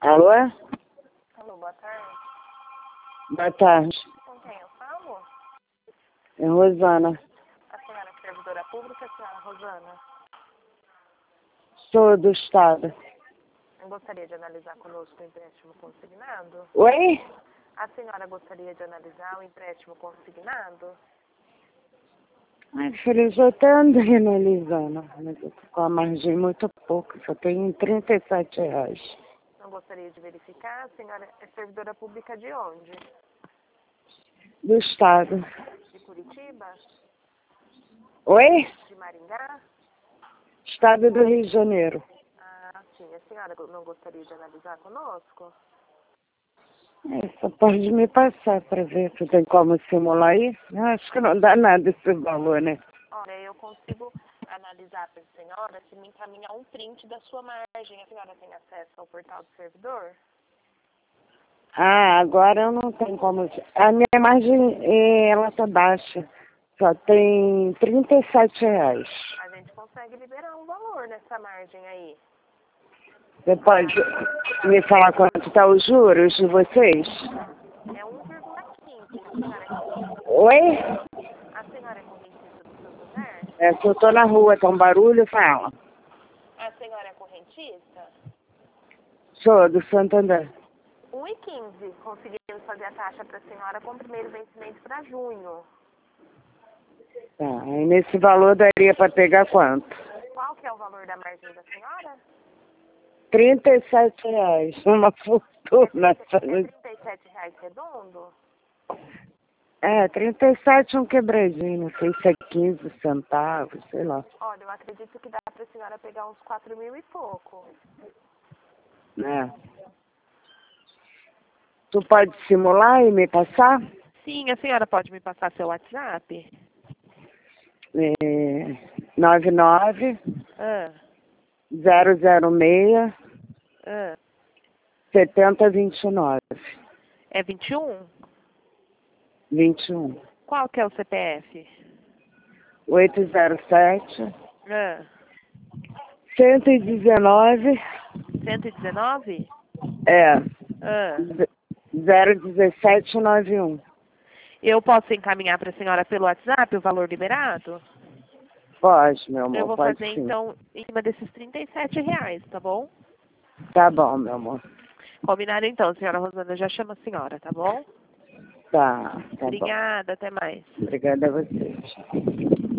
Alô? Alô, boa tarde. Boa tarde. Com quem eu falo? É Rosana. A senhora é servidora pública, a senhora Rosana? Sou do Estado. Eu gostaria de analisar conosco o empréstimo consignado? Oi? A senhora gostaria de analisar o empréstimo consignado? Ai, filha, eu já até andei analisando, mas eu tô com a margem muito pouco, só tenho R$ 37. Não gostaria de verificar? A senhora é servidora pública de onde? Do Estado. De Curitiba? Oi? De Maringá? Estado do Rio de Janeiro. Ah, sim. A senhora não gostaria de analisar conosco? Só pode me passar para ver se tem como simular isso. Eu acho que não dá nada esse valor, né? Olha, eu consigo analisar para a senhora se me encaminhar um print da sua margem. A senhora tem acesso ao portal do servidor? Ah, agora eu não tenho como. A minha margem, ela tá baixa. Só tem R$ 37. A gente consegue liberar um valor nessa margem aí. Você pode me falar quanto está os juros de vocês? É 1,15. A senhora é correntista? Oi? A senhora é correntista do Santander? É que eu tô na rua, tá um barulho, fala. A senhora é correntista? Sou do Santander. 1,15. Conseguimos fazer a taxa para a senhora com o primeiro vencimento para junho. Tá, e nesse valor daria para pegar quanto? Qual que é o valor da margem da senhora? R$ 37. Uma fortuna. É R$ 37 redondo? É, 37 um quebradinho, não sei se é 15 centavos, sei lá. Olha, eu acredito que dá para a senhora pegar uns 4.000 e pouco. É. Tu pode simular e me passar? Sim, a senhora pode me passar seu WhatsApp? 99 Ah, 006 ah. 7029 É 21? 21 Qual que é o CPF? 807 Ah, 119 119? é Ah. 01791. Eu posso encaminhar para a senhora pelo WhatsApp o valor liberado? Pode, meu Eu amor, vou pode fazer sim. então em cima desses R$ 37, tá bom? Tá bom, meu amor. Combinado então, senhora Rosana, já chama a senhora, tá bom? Tá bom. Obrigada, até mais. Obrigada a vocês.